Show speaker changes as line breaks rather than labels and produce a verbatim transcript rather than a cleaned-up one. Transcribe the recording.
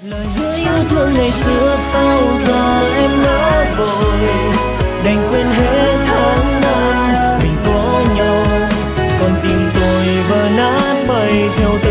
Lời hứa yêu thương ngày xưa sao giờ em nỡ vội, đành quên hết tháng năm mình có nhau, còn tim tôi vỡ nát bay theo